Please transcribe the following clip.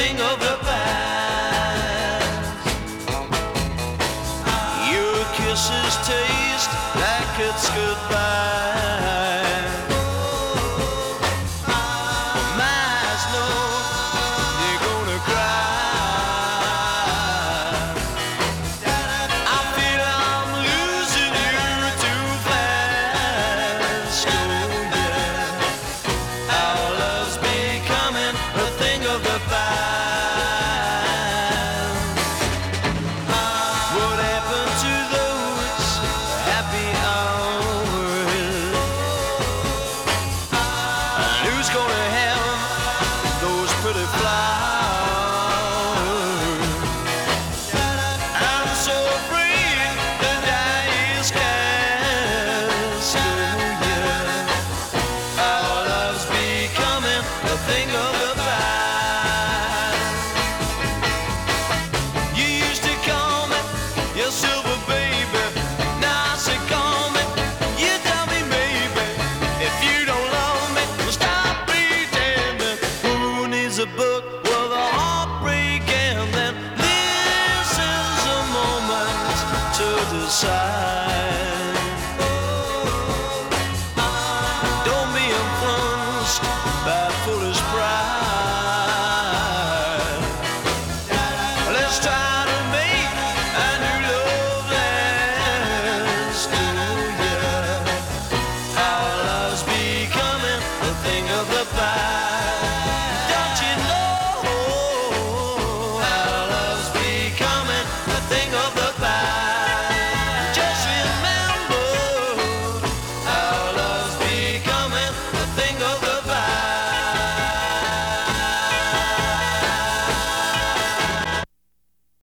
thing of the past. Your kisses taste like it's goodbye. My eyes know you're gonna cry. I feel I'm losing you too fast. Oh yeah, our love's becoming a thing of the past. What happened to those happy hours? And who's gonna have those pretty flowers? I'm so afraid the die is cast. Oh yeah, our love's becoming a thing of the past. You used to call me your silver baby. Now I say call me, you tell me maybe. If you don't love me, well, stop pretending. Who needs a book with a heartbreak and then this is a moment to decide.